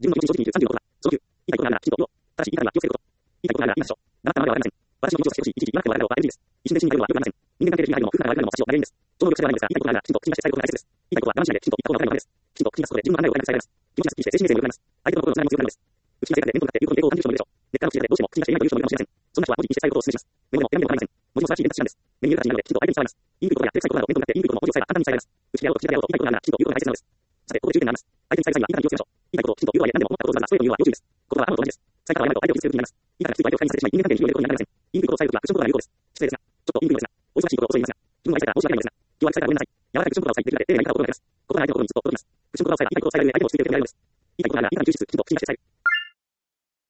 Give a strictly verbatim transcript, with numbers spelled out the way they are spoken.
自分の気持ち正直にじゅうさんじゅうろくだ。そのきゅう、言いたいことがあるなら、きちんと言おう。ただし、言いたいのは気をつけること。言いたいことがあるなら言いましょう。だらったままではありません。私の気持ちをさせてほしい、いちいち言わなくても笑うのは エルジー です。一瞬で死になるのはよくありません。人間関係で死に入るのも夫婦間で別れるのも私を悪いんです。超能力者ではないんですが、言いたいことがあるなら、きちんと口に出して伝えることが大切です。言いたいことは我慢しないで、きちんと言った方が分かるのです。きちんと口に出すことで自分の考えを早く伝えられます。気持ちがすっきりして精神衛生も良くなります。相手の心のつながりも強くなるのです。内気な性格で面と向かって言うことに抵抗を感じる人もいるでしょう。ネットの抵抗を感じる人もいるでしょう。そんな人は文字にして伝えることをお勧めします。メモには手紙をよく使うことをお勧めします。文字も選んでも構いません。文字も素晴らしい伝達手段です。目に見える形になるので、きちんと相手に伝わります。言いにくいことややってくさいことなど面と向かって言いにくいことも文字を使えば簡単に伝えられます。内気であろうと口であろうと言いたいことがあるならきちんと言うことが大切なのです。さて、ここで注意点になります。相手に伝える際には言い方に気をつけましょう。言いたいことをきちんと言うとはいえ何でも思ったことをまずはストレートに言うのはよろしいです。言葉はあるのが大事です。最後はあまりの相手を傷つける気になります。言い方が強いと相手を不快にさせてしまい人間関係に広げることになりません。言いにくいことを伝えるときはクッションボールの有効です。失礼ですが、ちょっと言いにくいことです。お忙しいところ遅いですが、自分の相手から申し訳ないのですが、今日は相手からごめんなさい。柔らかいクッションボールをお伝えできますが、